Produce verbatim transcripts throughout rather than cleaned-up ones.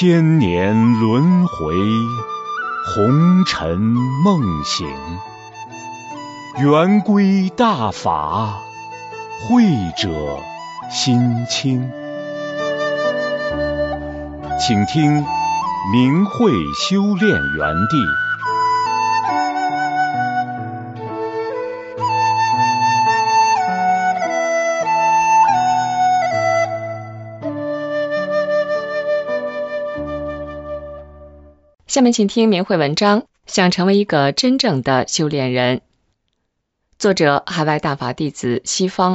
千年轮回，红尘梦醒，圆规大法，慧者心清。请听明慧修炼园地。 下面请听明慧文章，想成为一个真正的修炼人。作者海外大法弟子西方。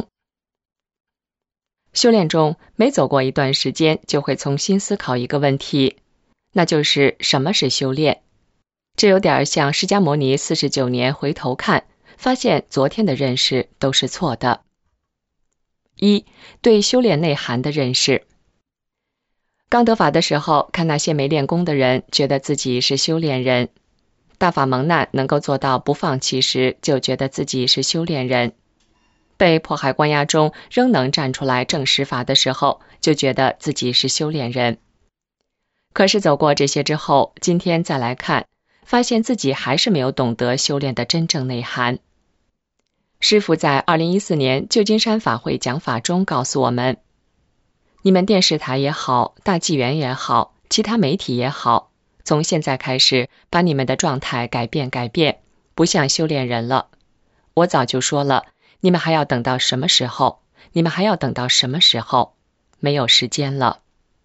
修炼中每走过一段时间，就会重新思考一个问题，那就是什么是修炼。这有点像释迦牟尼四十九年回头看，发现昨天的认识都是错的。一、对修炼内涵的认识。刚得法的时候，看那些没练功的人，觉得自己是修炼人；大法蒙难能够做到不放弃时，就觉得自己是修炼人；被迫害关押中仍能站出来证实法的时候，就觉得自己是修炼人。可是走过这些之后，今天再来看，发现自己还是没有懂得修炼的真正内涵。师父在二零一四年旧金山法会讲法中告诉我们，你们电视台也好，大纪元也好，其他媒体也好，从现在开始把你们的状态改变改变，不像修炼人了。我早就说了，你们还要等到什么时候？你们还要等到什么时候？没有时间了。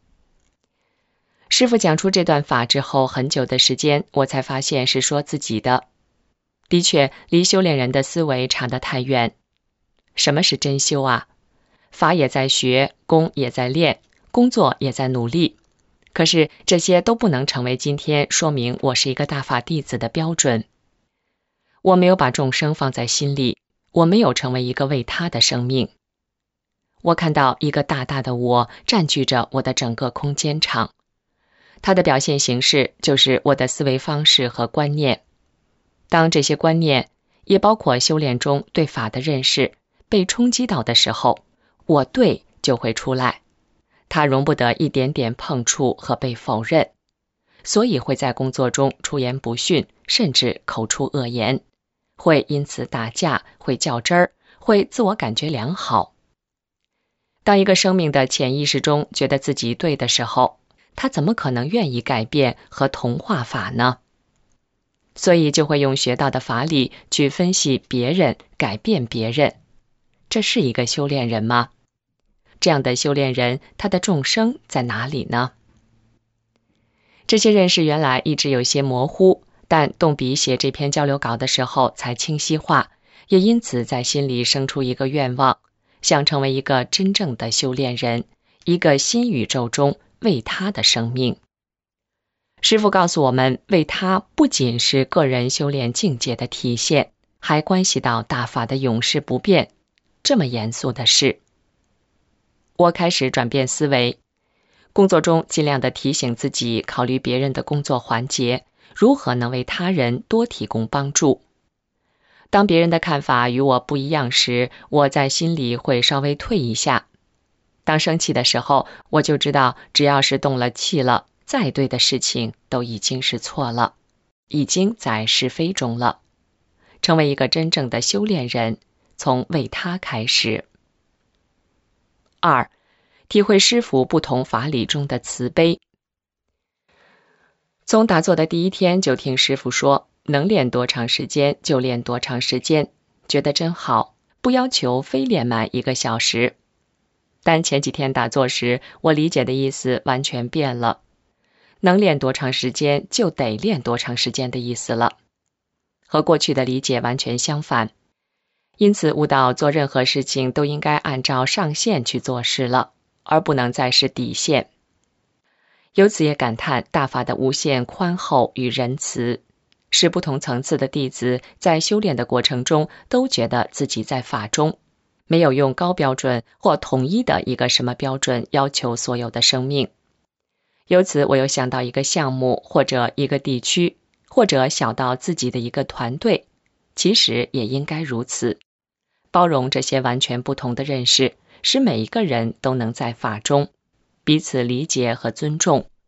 师父讲出这段法之后，很久的时间，我才发现是说自己的。的确，离修炼人的思维差得太远。什么是真修啊？法也在学，功也在练，工作也在努力。可是这些都不能成为今天说明我是一个大法弟子的标准。我没有把众生放在心里，我没有成为一个为他的生命。我看到一个大大的我占据着我的整个空间场，它的表现形式就是我的思维方式和观念。当这些观念，也包括修炼中对法的认识，被冲击到的时候，我对就会出来，它容不得一点点碰触和被否认，所以会在工作中出言不逊，甚至口出恶言，会因此打架，会较真儿，会自我感觉良好。当一个生命的潜意识中觉得自己对的时候，他怎么可能愿意改变和同化法呢？所以就会用学到的法理去分析别人，改变别人。这是一个修炼人吗？这样的修炼人，他的众生在哪里呢？这些认识原来一直有些模糊，但动笔写这篇交流稿的时候才清晰化，也因此在心里生出一个愿望，想成为一个真正的修炼人，一个新宇宙中为他的生命。师父告诉我们，为他不仅是个人修炼境界的体现，还关系到大法的永世不变，这么严肃的事。我开始转变思维，工作中尽量的提醒自己考虑别人的工作环节，如何能为他人多提供帮助。当别人的看法与我不一样时，我在心里会稍微退一下。当生气的时候，我就知道只要是动了气了，再对的事情都已经是错了，已经在是非中了。成为一个真正的修炼人，从为他开始。二、体会师父不同法理中的慈悲。从打坐的第一天就听师父说，能练多长时间就练多长时间，觉得真好，不要求非练满一个小时。但前几天打坐时，我理解的意思完全变了，能练多长时间就得练多长时间的意思了，和过去的理解完全相反。因此悟到做任何事情都应该按照上限去做事了，而不能再是底线。由此也感叹大法的无限宽厚与仁慈，使不同层次的弟子在修炼的过程中都觉得自己在法中，没有用高标准或统一的一个什么标准要求所有的生命。由此我又想到一个项目，或者一个地区，或者小到自己的一个团队，其实也应该如此，包容这些完全不同的认识，使每一个人都能在法中彼此理解和尊重，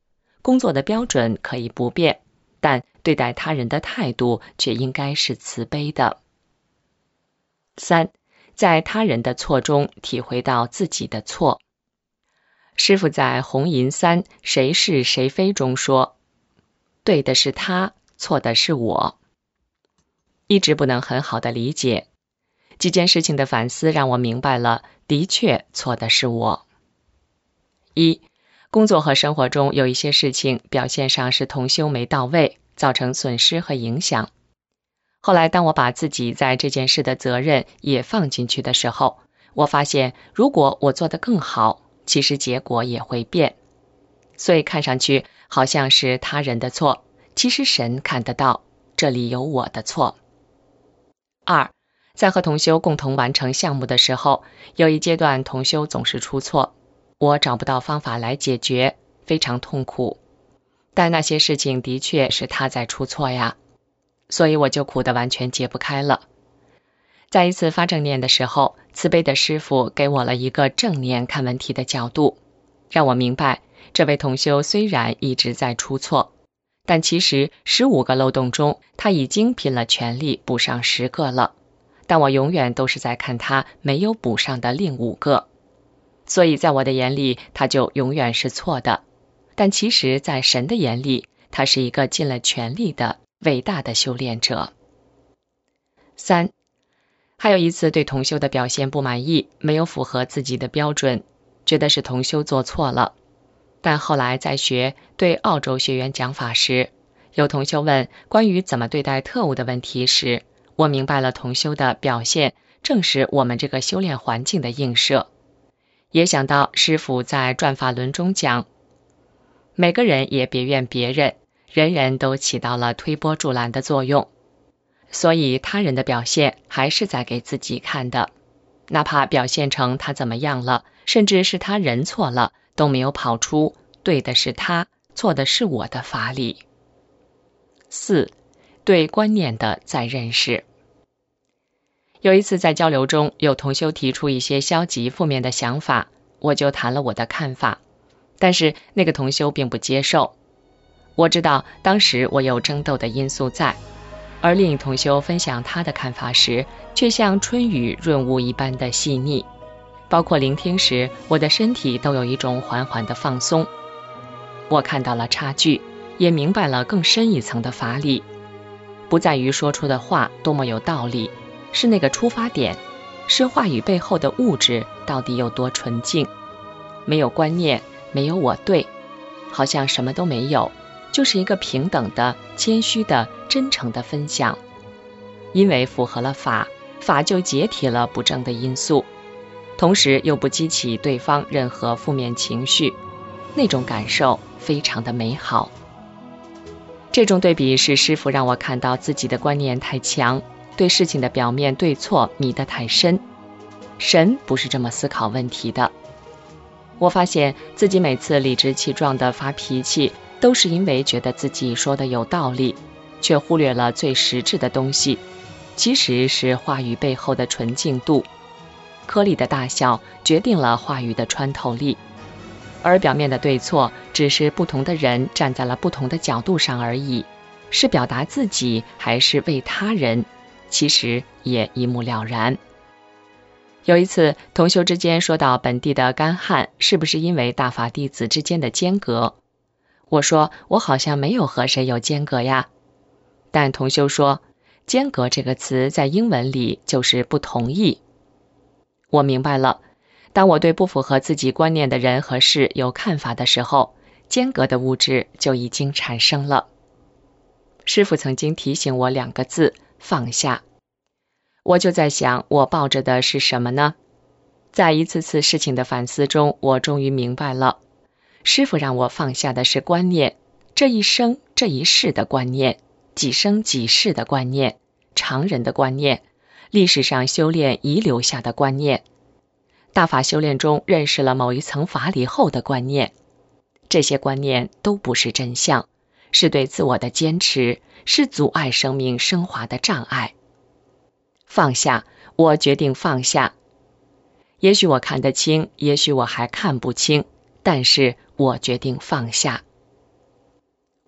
工作的标准可以不变，但对待他人的态度却应该是慈悲的。三，在他人的错中体会到自己的错。师父在《红银三谁是谁非》中说，对的是他，错的是我。一直不能很好的理解，几件事情的反思让我明白了，的确错的是我。一，工作和生活中有一些事情表现上是同修没到位，造成损失和影响。后来当我把自己在这件事的责任也放进去的时候，我发现如果我做得更好，其实结果也会变。所以看上去好像是他人的错，其实神看得到，这里有我的错。二，在和同修共同完成项目的时候，有一阶段同修总是出错，我找不到方法来解决，非常痛苦。但那些事情的确是他在出错呀，所以我就苦得完全解不开了。在一次发正念的时候，慈悲的师父给我了一个正念看问题的角度，让我明白这位同修虽然一直在出错，但其实十五个漏洞中他已经拼了全力补上十个了，但我永远都是在看他没有补上的另五个，所以在我的眼里他就永远是错的，但其实在神的眼里他是一个尽了全力的伟大的修炼者。三，还有一次对同修的表现不满意，没有符合自己的标准，觉得是同修做错了。但后来在学对澳洲学员讲法时，有同修问关于怎么对待特务的问题时，我明白了同修的表现正是我们这个修炼环境的映射。也想到师父在转法轮中讲，每个人也别怨别人，人人都起到了推波助澜的作用。所以他人的表现还是在给自己看的，哪怕表现成他怎么样了，甚至是他人错了，都没有跑出对的是他，错的是我的法理。四，对观念的再认识。有一次在交流中，有同修提出一些消极负面的想法，我就谈了我的看法，但是那个同修并不接受。我知道当时我有争斗的因素在，而另一同修分享他的看法时，却像春雨润物一般的细腻，包括聆听时，我的身体都有一种缓缓的放松。我看到了差距，也明白了更深一层的法理，不在于说出的话多么有道理，是那个出发点，是话语背后的物质到底有多纯净。没有观念，没有我对，好像什么都没有，就是一个平等的、谦虚的、真诚的分享。因为符合了法，法就解体了不正的因素，同时又不激起对方任何负面情绪，那种感受非常的美好。这种对比是师父让我看到自己的观念太强，对事情的表面对错迷得太深。神不是这么思考问题的。我发现自己每次理直气壮地发脾气，都是因为觉得自己说的有道理，却忽略了最实质的东西，其实是话语背后的纯净度。颗粒的大小决定了话语的穿透力，而表面的对错只是不同的人站在了不同的角度上而已，是表达自己还是为他人，其实也一目了然。有一次同修之间说到本地的干旱是不是因为大法弟子之间的间隔，我说我好像没有和谁有间隔呀，但同修说间隔这个词在英文里就是不同意。我明白了，当我对不符合自己观念的人和事有看法的时候，间隔的物质就已经产生了。师父曾经提醒我两个字，放下。我就在想，我抱着的是什么呢？在一次次事情的反思中，我终于明白了，师父让我放下的是观念，这一生这一世的观念，几生几世的观念，常人的观念，历史上修炼遗留下的观念，大法修炼中认识了某一层法理后的观念，这些观念都不是真相，是对自我的坚持，是阻碍生命升华的障碍。放下，我决定放下。也许我看得清，也许我还看不清，但是我决定放下。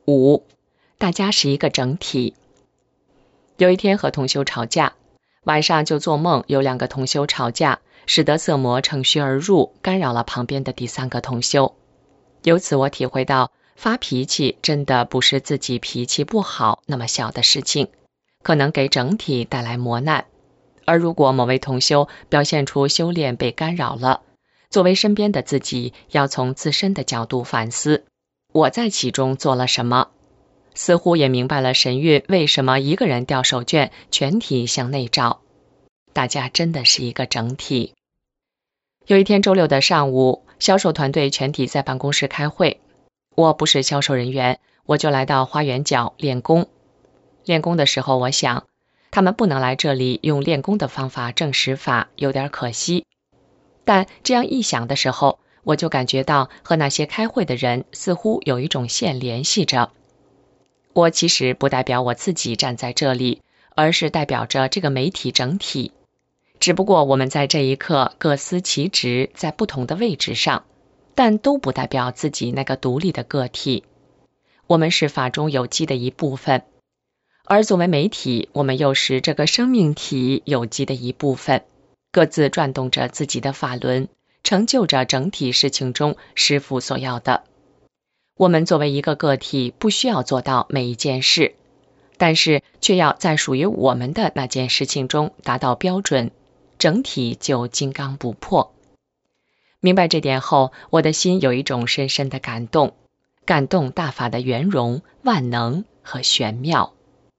五，大家是一个整体。有一天和同修吵架，晚上就做梦有两个同修吵架，使得色魔乘虚而入，干扰了旁边的第三个同修。由此我体会到，发脾气真的不是自己脾气不好那么小的事情，可能给整体带来磨难。而如果某位同修表现出修炼被干扰了，作为身边的自己，要从自身的角度反思，我在其中做了什么？似乎也明白了神韵为什么一个人掉手绢，全体向内照。大家真的是一个整体。有一天周六的上午，销售团队全体在办公室开会。我不是销售人员，我就来到花园角练功。练功的时候，我想，他们不能来这里用练功的方法证实法，有点可惜。但这样一想的时候，我就感觉到和那些开会的人似乎有一种线联系着。我其实不代表我自己站在这里，而是代表着这个媒体整体。只不过我们在这一刻各司其职，在不同的位置上，但都不代表自己那个独立的个体。我们是法中有机的一部分，而作为媒体，我们又是这个生命体有机的一部分，各自转动着自己的法轮，成就着整体事情中师父所要的。我们作为一个个体，不需要做到每一件事，但是却要在属于我们的那件事情中达到标准，整体就金刚不破。明白这点后，我的心有一种深深的感动，感动大法的圆融、万能和玄妙。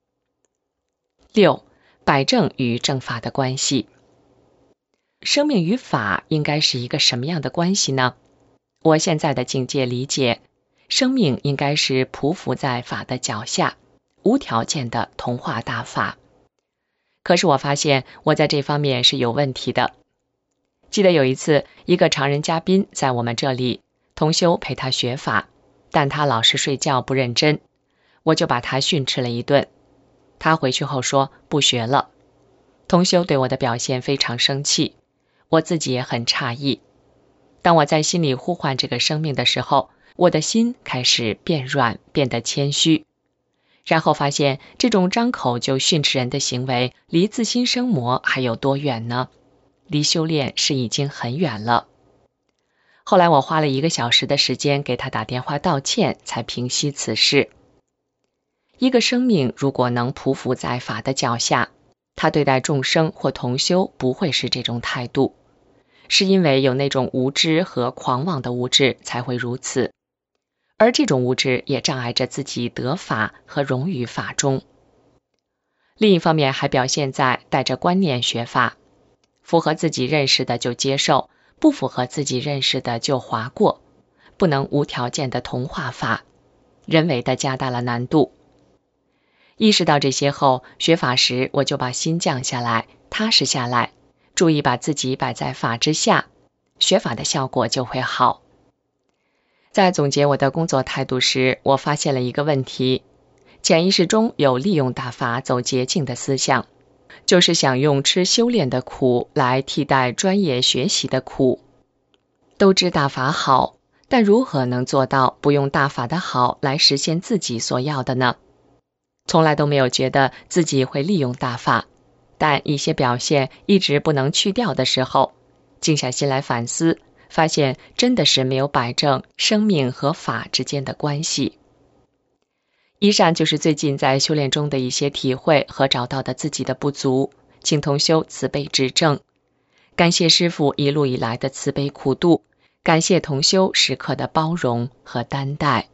六，摆正与正法的关系。生命与法应该是一个什么样的关系呢？我现在的境界理解，生命应该是匍匐在法的脚下，无条件的同化大法。可是我发现我在这方面是有问题的。记得有一次，一个常人嘉宾在我们这里，同修陪他学法，但他老是睡觉不认真，我就把他训斥了一顿。他回去后说不学了。同修对我的表现非常生气，我自己也很诧异。当我在心里呼唤这个生命的时候，我的心开始变软，变得谦虚。然后发现这种张口就训斥人的行为，离自心生魔还有多远呢？离修炼是已经很远了。后来我花了一个小时的时间给他打电话道歉，才平息此事。一个生命如果能匍匐在法的脚下，他对待众生或同修不会是这种态度，是因为有那种无知和狂妄的无知才会如此，而这种无知也障碍着自己得法和融于法中。另一方面还表现在带着观念学法，符合自己认识的就接受，不符合自己认识的就划过，不能无条件的同化法，人为的加大了难度。意识到这些后，学法时我就把心降下来，踏实下来，注意把自己摆在法之下，学法的效果就会好。在总结我的工作态度时，我发现了一个问题，潜意识中有利用大法走捷径的思想，就是想用吃修炼的苦来替代专业学习的苦。都知大法好，但如何能做到不用大法的好来实现自己所要的呢？从来都没有觉得自己会利用大法，但一些表现一直不能去掉的时候，静下心来反思，发现真的是没有摆正生命和法之间的关系。以上就是最近在修炼中的一些体会和找到的自己的不足，请同修慈悲指正。感谢师父一路以来的慈悲苦度，感谢同修时刻的包容和担待。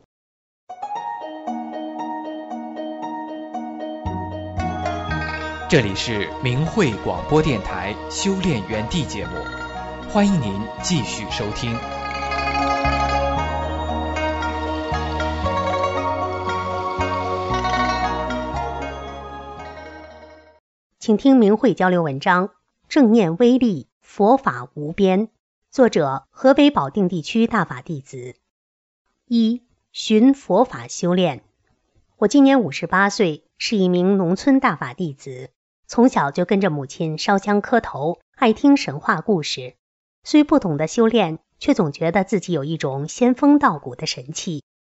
这里是明慧广播电台修炼园地节目，欢迎您继续收听。 请听明慧交流文章《正念威力，佛法无边》，作者河北保定地区大法弟子。一、寻佛法修炼。我今年五十八岁，是一名农村大法弟子，从小就跟着母亲烧香磕头，爱听神话故事。虽不懂得修炼，却总觉得自己有一种仙风道骨的神气，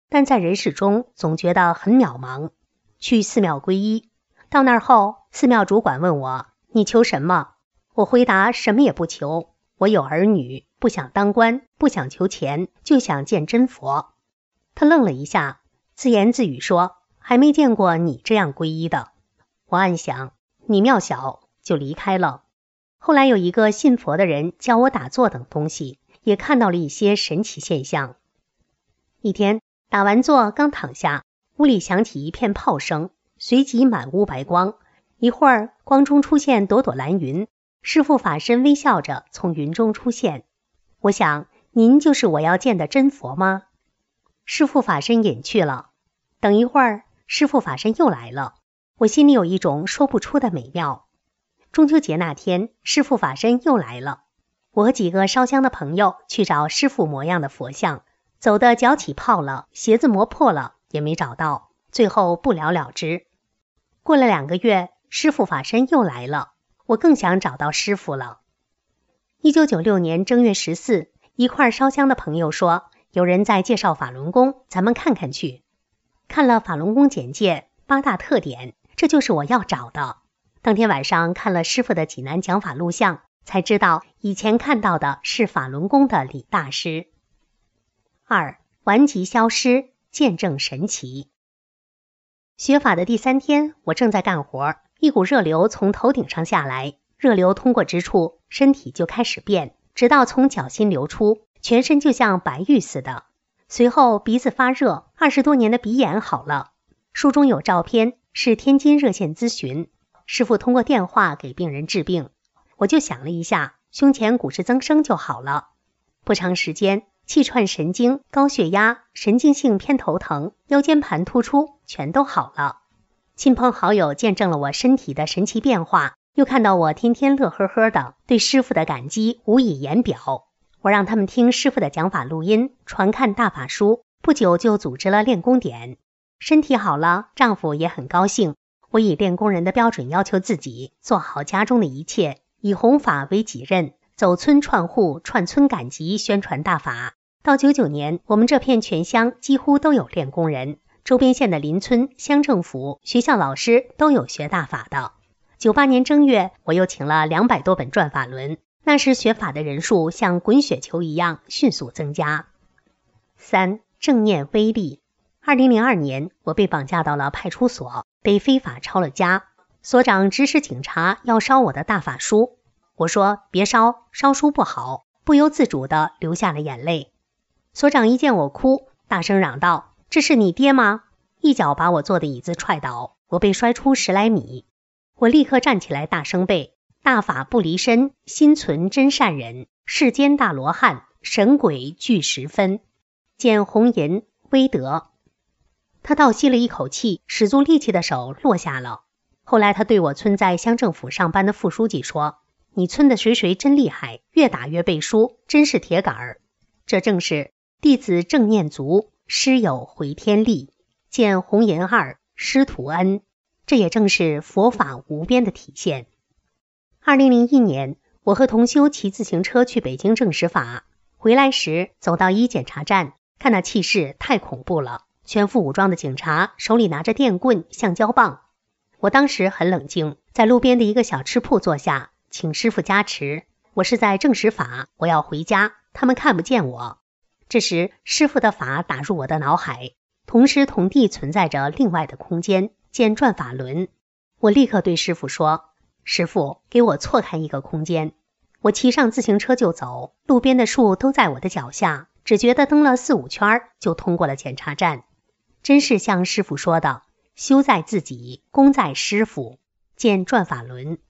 但在人世中总觉得很渺茫。去寺庙皈依，到那儿后，寺庙主管问我，你求什么？我回答什么也不求，我有儿女，不想当官，不想求钱，就想见真佛。他愣了一下，自言自语说，还没见过你这样皈依的。我暗想，你庙小，就离开了。后来有一个信佛的人教我打坐等东西，也看到了一些神奇现象。一天打完坐刚躺下，屋里响起一片炮声，随即满屋白光，一会儿光中出现朵朵蓝云，师父法身微笑着从云中出现。我想，您就是我要见的真佛吗？师父法身隐去了。等一会儿，师父法身又来了，我心里有一种说不出的美妙。中秋节那天，师父法身又来了。我和几个烧香的朋友去找师父模样的佛像，走得脚起泡了，鞋子磨破了，也没找到，最后不了了之。过了两个月，师父法身又来了，我更想找到师父了。一九九六年正月十四，一块烧香的朋友说，有人在介绍法轮功，咱们看看去。看了法轮功简介，八大特点，这就是我要找的。当天晚上看了师父的济南讲法录像，才知道以前看到的是法轮功的李大师。二、顽疾消失，见证神奇。学法的第三天，我正在干活，一股热流从头顶上下来，热流通过之处，身体就开始变，直到从脚心流出，全身就像白玉似的。随后鼻子发热，二十多年的鼻炎好了。书中有照片，是天津热线咨询，师父通过电话给病人治病。我就想了一下，胸前骨质增生就好了。不长时间，气串神经、高血压、神经性偏头疼、腰间盘突出全都好了。亲朋好友见证了我身体的神奇变化，又看到我天天乐呵呵的，对师父的感激无以言表。我让他们听师父的讲法录音，传看大法书，不久就组织了练功点。身体好了，丈夫也很高兴。我以练功人的标准要求自己，做好家中的一切，以弘法为己任，走村串户，串村赶集，宣传大法。到九九年，我们这片全乡几乎都有练功人，周边县的邻村、乡政府、学校老师都有学大法的。九八年正月，我又请了两百多本转法轮，那时学法的人数像滚雪球一样迅速增加。三、正念威力。二零零二年，我被绑架到了派出所，被非法抄了家。所长指使警察要烧我的大法书，我说别烧，烧书不好，不由自主地流下了眼泪。所长一见我哭，大声嚷道：“这是你爹吗？”一脚把我坐的椅子踹倒，我被摔出十来米。我立刻站起来，大声背：大法不离身，心存真善忍，世间大罗汉，神鬼俱十分。见红银威德。他倒吸了一口气，使足力气的手落下了。后来他对我村在乡政府上班的副书记说：“你村的谁谁真厉害，越打越背书，真是铁杆儿。”这正是弟子正念足，师有回天力。见红银二师徒恩，这也正是佛法无边的体现。二零零一年，我和同修骑自行车去北京证实法，回来时走到一检查站，看那气势太恐怖了，全副武装的警察手里拿着电棍、橡胶棒。我当时很冷静，在路边的一个小吃铺坐下，请师父加持。我是在证实法，我要回家，他们看不见我。这时师父的法打入我的脑海，同时同地存在着另外的空间，见转法轮。我立刻对师父说：“师父，给我错开一个空间。”我骑上自行车就走，路边的树都在我的脚下，只觉得蹬了四五圈就通过了检查站。真是像师父说的，修在自己，功在师父。见转法轮。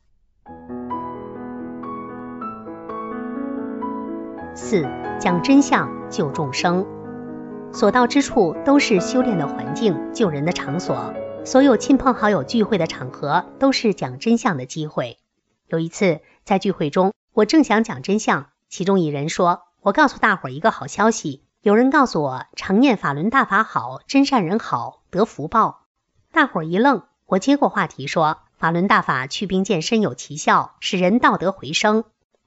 四、讲真相救众生。所到之处都是修炼的环境，救人的场所。所有亲朋好友聚会的场合都是讲真相的机会。有一次在聚会中，我正想讲真相，其中一人说：“我告诉大伙儿一个好消息，有人告诉我常念法轮大法好，真善人好，得福报。”大伙儿一愣，我接过话题说：“法轮大法祛病健身有奇效，使人道德回升。”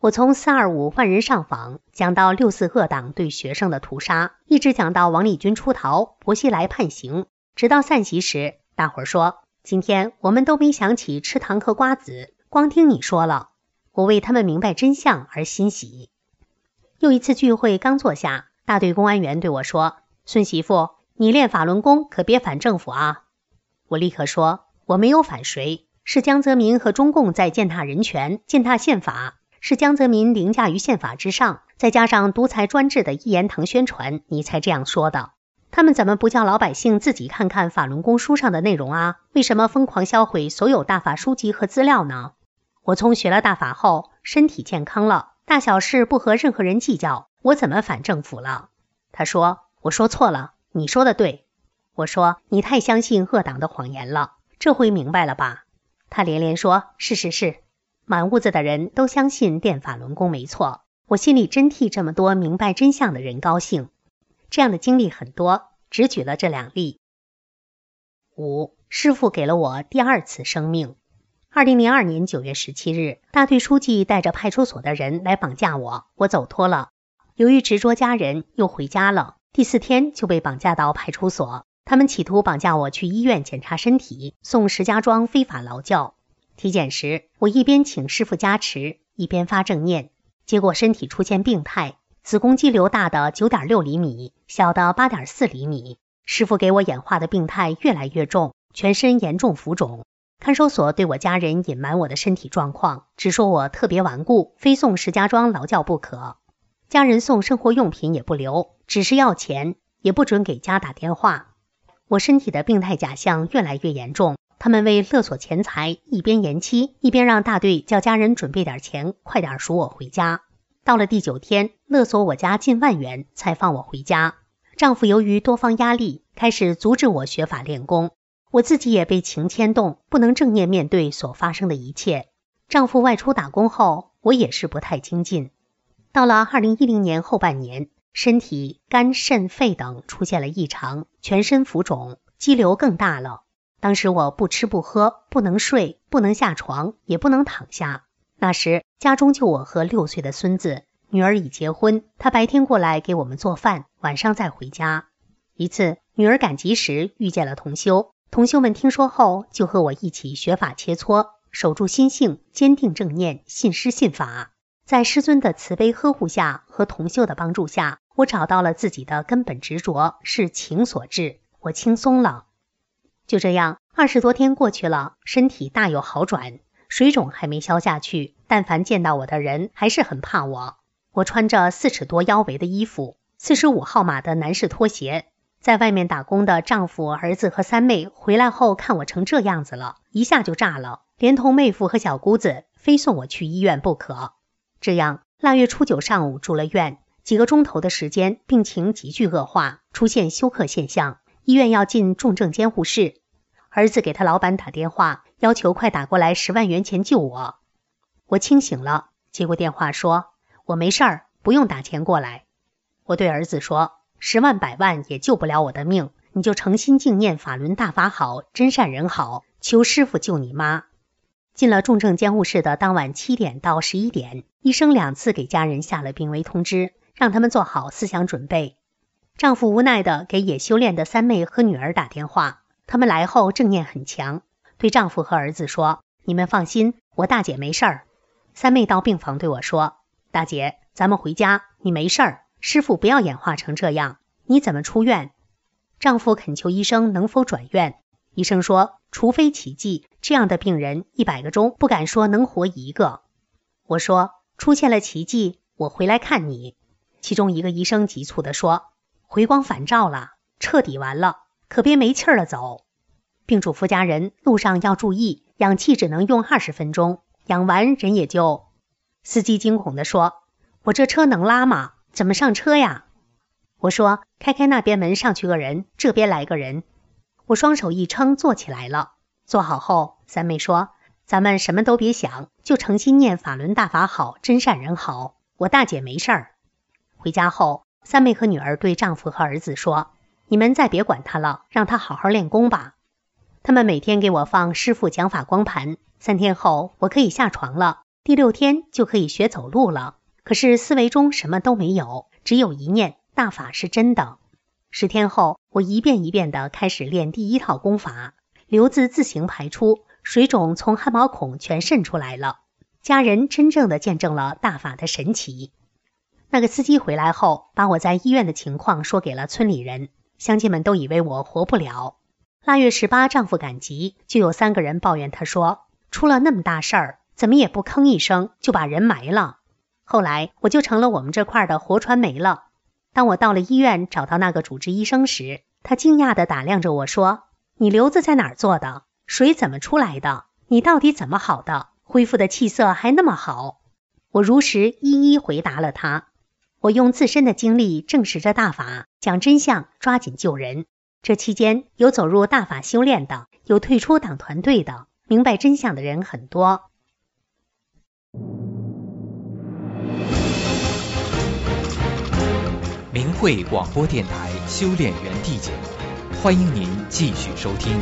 我从四二五万人上访讲到六四恶党对学生的屠杀，一直讲到王立军出逃，薄熙来判刑，直到散席时，大伙儿说今天我们都没想起吃糖和瓜子，光听你说了，我为他们明白真相而欣喜。又一次聚会刚坐下，大队公安员对我说，孙媳妇，你练法轮功可别反政府啊。我立刻说，我没有反谁，是江泽民和中共在践踏人权，践踏宪法，是江泽民凌驾于宪法之上，再加上独裁专制的一言堂宣传，你才这样说的。他们怎么不叫老百姓自己看看法轮功书上的内容啊？为什么疯狂销毁所有大法书籍和资料呢？我从学了大法后，身体健康了，大小事不和任何人计较，我怎么反政府了？他说，我说错了，你说的对。我说，你太相信恶党的谎言了，这回明白了吧？他连连说，是是是。满屋子的人都相信练法轮功没错，我心里真替这么多明白真相的人高兴。这样的经历很多，只举了这两例。五，师父给了我第二次生命。二零零二年九月十七日，大队书记带着派出所的人来绑架我，我走脱了。由于执着家人，又回家了。第四天就被绑架到派出所，他们企图绑架我去医院检查身体，送石家庄非法劳教。体检时，我一边请师父加持，一边发正念，结果身体出现病态，子宫肌瘤大的 九点六厘米，小的 八点四厘米。师父给我演化的病态越来越重，全身严重浮肿。看守所对我家人隐瞒我的身体状况，只说我特别顽固，非送石家庄劳教不可。家人送生活用品也不留，只是要钱，也不准给家打电话。我身体的病态假象越来越严重，他们为勒索钱财，一边延期，一边让大队叫家人准备点钱，快点赎我回家。到了第九天，勒索我家近万元才放我回家。丈夫由于多方压力，开始阻止我学法练功。我自己也被情牵动，不能正面面对所发生的一切。丈夫外出打工后，我也是不太精进。到了二零一零年后半年，身体肝、肾、肺等出现了异常，全身浮肿，肌瘤更大了。当时我不吃不喝，不能睡，不能下床，也不能躺下。那时家中就我和六岁的孙子，女儿已结婚，她白天过来给我们做饭，晚上再回家。一次女儿赶集时遇见了同修，同修们听说后就和我一起学法切磋，守住心性，坚定正念，信师信法。在师尊的慈悲呵护下和同修的帮助下，我找到了自己的根本执着是情所致，我轻松了。就这样，二十多天过去了，身体大有好转，水肿还没消下去，但凡见到我的人还是很怕我。我穿着四尺多腰围的衣服，四十五号码的男士拖鞋，在外面打工的丈夫、儿子和三妹回来后看我成这样子了，一下就炸了，连同妹夫和小姑子非送我去医院不可。这样，腊月初九上午住了院，几个钟头的时间，病情急剧恶化，出现休克现象，医院要进重症监护室。儿子给他老板打电话，要求快打过来十万元钱救我。我清醒了，接过电话说，我没事儿，不用打钱过来。我对儿子说，十万百万也救不了我的命，你就诚心敬念法轮大法好，真善人好，求师父救你妈。进了重症监护室的当晚七点到十一点，医生两次给家人下了病危通知，让他们做好思想准备。丈夫无奈地给也修炼的三妹和女儿打电话，他们来后正念很强，对丈夫和儿子说，你们放心，我大姐没事儿。三妹到病房对我说，大姐，咱们回家，你没事儿，师父不要演化成这样，你怎么出院？丈夫恳求医生能否转院，医生说，除非奇迹，这样的病人一百个中不敢说能活一个。我说，出现了奇迹，我回来看你。其中一个医生急促地说，回光返照了，彻底完了，可别没气儿了走。并嘱咐家人路上要注意，氧气只能用二十分钟，氧完人也就……司机惊恐地说，我这车能拉吗？怎么上车呀？我说，开开那边门上去个人，这边来个人。我双手一撑，坐起来了。坐好后，三妹说，咱们什么都别想，就诚心念法轮大法好，真善人好，我大姐没事儿。回家后，三妹和女儿对丈夫和儿子说，你们再别管她了，让她好好练功吧。他们每天给我放师父讲法光盘，三天后我可以下床了， 第六天就可以学走路了。可是思维中什么都没有，只有一念大法是真的。十天后，我一遍一遍地开始练第一套功法，瘤子自行排出，水肿从汗毛孔全渗出来了。家人真正的见证了大法的神奇。那个司机回来后，把我在医院的情况说给了村里人，乡亲们都以为我活不了。腊月十八，丈夫赶集，就有三个人抱怨他说，出了那么大事儿，怎么也不吭一声就把人埋了。后来我就成了我们这块的活传媒了。当我到了医院找到那个主治医生时，他惊讶地打量着我说，你瘤子在哪儿做的？水怎么出来的？你到底怎么好的？恢复的气色还那么好？我如实一一回答了他。我用自身的经历证实着大法，讲真相，抓紧救人。这期间有走入大法修炼的，有退出党团队的，明白真相的人很多。 明慧广播电台修炼园地节目，欢迎您继续收听。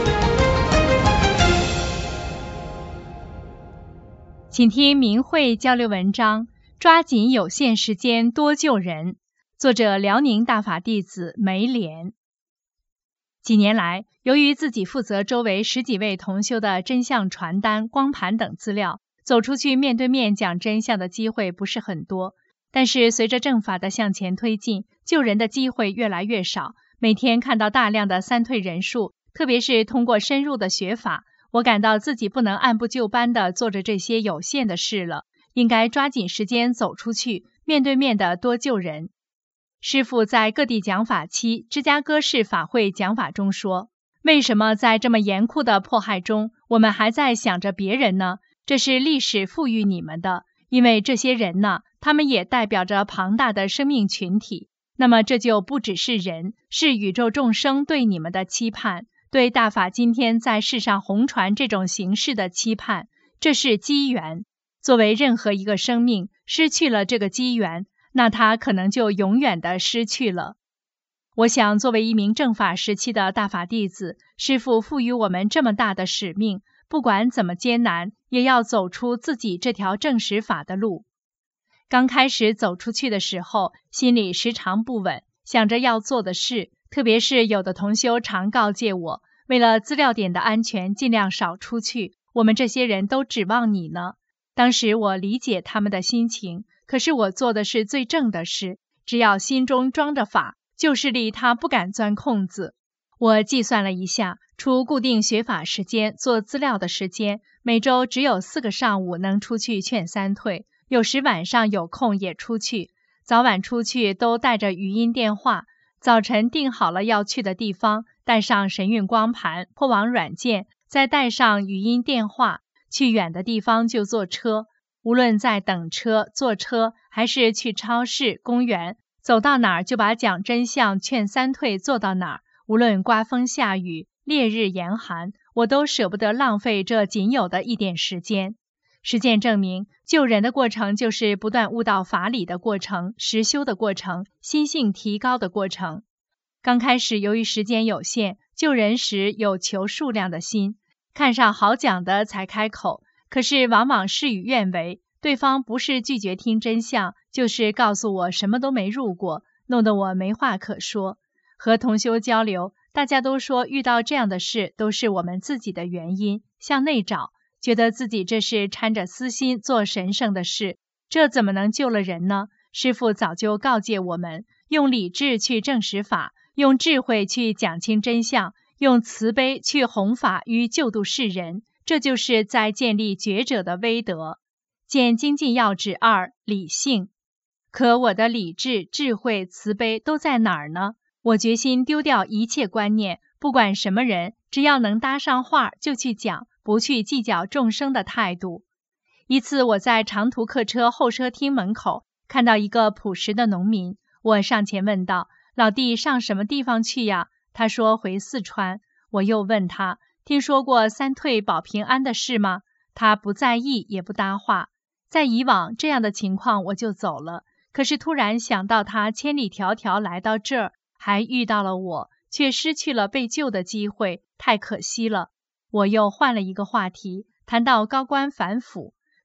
请听明慧交流文章，抓紧有限时间多救人。作者辽宁大法弟子梅莲。几年来，由于自己负责周围十几位同修的真相传单、光盘等资料，走出去面对面讲真相的机会不是很多。但是随着正法的向前推进，救人的机会越来越少。每天看到大量的三退人数，特别是通过深入的学法，我感到自己不能按部就班地做着这些有限的事了，应该抓紧时间走出去，面对面地多救人。师父在各地讲法期芝加哥市法会讲法中说，为什么在这么严酷的迫害中，我们还在想着别人呢？这是历史赋予你们的，因为这些人呢，他们也代表着庞大的生命群体。那么这就不只是人，是宇宙众生对你们的期盼，对大法今天在世上弘传这种形式的期盼，这是机缘。作为任何一个生命失去了这个机缘，那它可能就永远的失去了。我想作为一名正法时期的大法弟子，师父赋予我们这么大的使命，不管怎么艰难，也要走出自己这条正实法的路。刚开始走出去的时候，心里时常不稳，想着要做的事，特别是有的同修常告诫我，为了资料点的安全，尽量少出去，我们这些人都指望你呢。当时我理解他们的心情，可是我做的是最正的事，只要心中装着法，旧势力他不敢钻空子。我计算了一下，除固定学法时间、做资料的时间，每周只有四个上午能出去劝三退，有时晚上有空也出去，早晚出去都带着语音电话，早晨定好了要去的地方，带上神韵光盘、破网软件，再带上语音电话，去远的地方就坐车，无论在等车、坐车，还是去超市、公园，走到哪儿就把讲真相、劝三退做到哪儿，无论刮风下雨、烈日严寒，我都舍不得浪费这仅有的一点时间。实践证明，救人的过程就是不断悟到法理的过程，实修的过程，心性提高的过程。刚开始由于时间有限，救人时有求数量的心，看上好讲的才开口，可是往往事与愿违，对方不是拒绝听真相，就是告诉我什么都没入过，弄得我没话可说。和同修交流，大家都说遇到这样的事都是我们自己的原因，向内找，觉得自己这是掺着私心做神圣的事，这怎么能救了人呢？师父早就告诫我们，用理智去证实法，用智慧去讲清真相，用慈悲去弘法与救度世人，这就是在建立觉者的威德。见精进要旨二，理性。可我的理智、智慧、慈悲都在哪儿呢？我决心丢掉一切观念，不管什么人，只要能搭上话就去讲，不去计较众生的态度。一次我在长途客车候车厅门口看到一个朴实的农民，我上前问道，老弟上什么地方去呀？他说回四川。我又问他，听说过三退保平安的事吗？他不在意也不搭话。在以往这样的情况我就走了，可是突然想到他千里迢迢来到这儿，还遇到了我，却失去了被救的机会，太可惜了。我又换了一个话题，谈到高官反腐。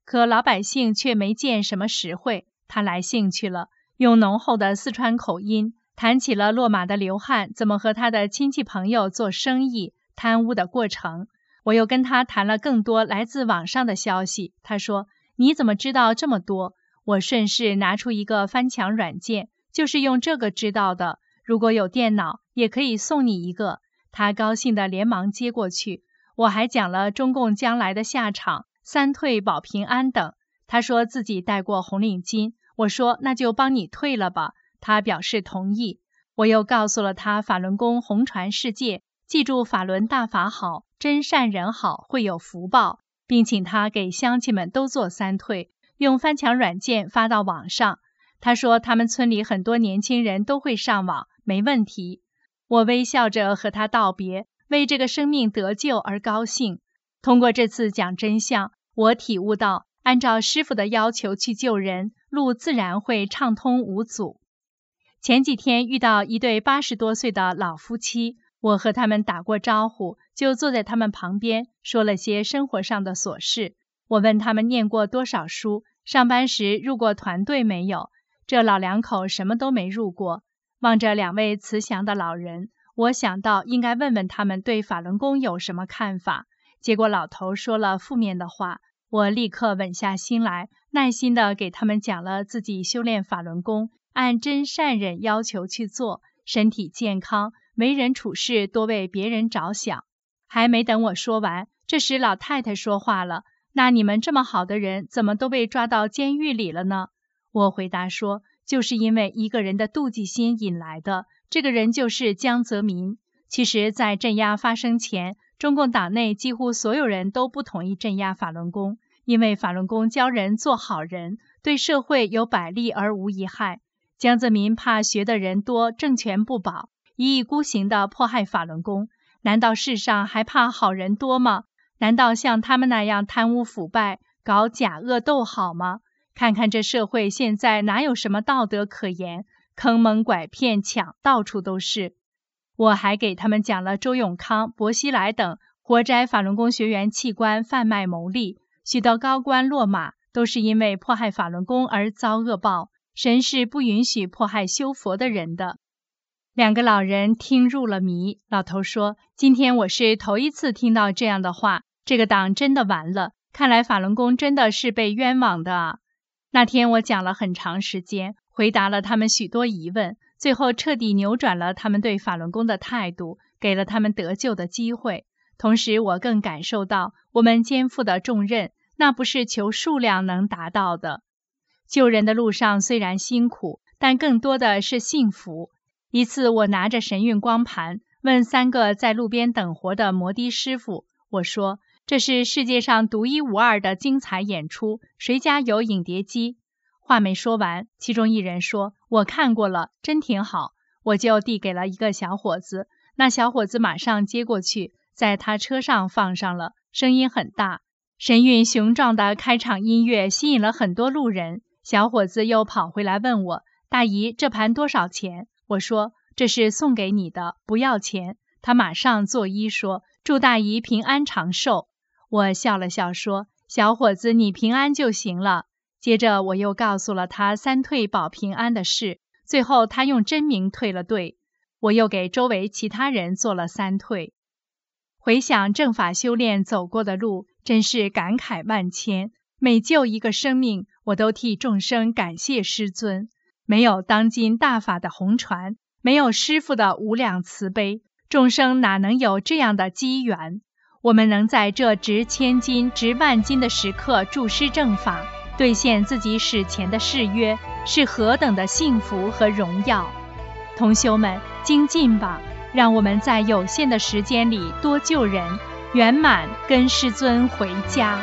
可老百姓却没见什么实惠。他来兴趣了，用浓厚的四川口音谈起了落马的刘汉怎么和他的亲戚朋友做生意、贪污的过程。我又跟他谈了更多来自网上的消息。他说：“你怎么知道这么多？”我顺势拿出一个翻墙软件，就是用这个知道的。如果有电脑，也可以送你一个。他高兴地连忙接过去。我还讲了中共将来的下场、三退保平安等。他说自己带过红领巾，我说那就帮你退了吧。他表示同意。我又告诉了他法轮功红传世界，记住法轮大法好，真善人好，会有福报，并请他给乡亲们都做三退，用翻墙软件发到网上。他说他们村里很多年轻人都会上网，没问题。我微笑着和他道别，为这个生命得救而高兴。通过这次讲真相，我体悟到按照师父的要求去救人，路自然会畅通无阻。前几天遇到一对八十多岁的老夫妻，我和他们打过招呼，就坐在他们旁边，说了些生活上的琐事。我问他们念过多少书，上班时入过团队没有。这老两口什么都没入过。望着两位慈祥的老人，我想到应该问问他们对法轮功有什么看法。结果老头说了负面的话，我立刻稳下心来，耐心地给他们讲了自己修炼法轮功，按真善忍要求去做，身体健康，为人处事多为别人着想。还没等我说完，这时老太太说话了：“那你们这么好的人，怎么都被抓到监狱里了呢？”我回答说，就是因为一个人的妒忌心引来的，这个人就是江泽民。其实在镇压发生前，中共党内几乎所有人都不同意镇压法轮功，因为法轮功教人做好人，对社会有百利而无一害。江泽民怕学的人多，政权不保，一意孤行地迫害法轮功。难道世上还怕好人多吗？难道像他们那样贪污腐败，搞假恶斗好吗？看看这社会现在哪有什么道德可言，坑蒙拐骗抢到处都是。我还给他们讲了周永康、薄熙来等活摘法轮功学员器官贩卖牟利，许多高官落马都是因为迫害法轮功而遭恶报，神是不允许迫害修佛的人的。两个老人听入了迷。老头说，今天我是头一次听到这样的话，这个党真的完了，看来法轮功真的是被冤枉的啊。那天我讲了很长时间，回答了他们许多疑问，最后彻底扭转了他们对法轮功的态度，给了他们得救的机会。同时我更感受到我们肩负的重任，那不是求数量能达到的。救人的路上虽然辛苦，但更多的是幸福。一次我拿着神韵光盘，问三个在路边等活的摩的师傅，我说，这是世界上独一无二的精彩演出，谁家有影碟机？话没说完，其中一人说，我看过了，真挺好。我就递给了一个小伙子，那小伙子马上接过去，在他车上放上了，声音很大。神韵雄壮的开场音乐吸引了很多路人。小伙子又跑回来问我，大姨，这盘多少钱？我说，这是送给你的，不要钱。他马上作揖说，祝大姨平安长寿。我笑了笑说，小伙子，你平安就行了。接着我又告诉了他三退保平安的事，最后他用真名退了队。我又给周围其他人做了三退。回想正法修炼走过的路，真是感慨万千。每救一个生命，我都替众生感谢师尊。没有当今大法的红传，没有师父的无量慈悲，众生哪能有这样的机缘？我们能在这值千金、值万金的时刻助师正法，兑现自己史前的誓约，是何等的幸福和荣耀！同修们，精进吧，让我们在有限的时间里多救人，圆满跟师尊回家。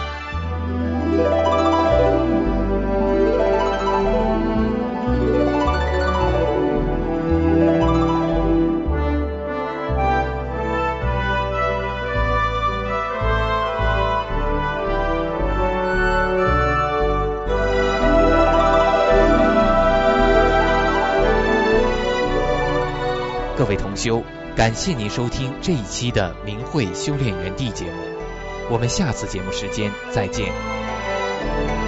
各位同修，感谢您收听这一期的明慧修炼园地节目，我们下次节目时间再见。 见。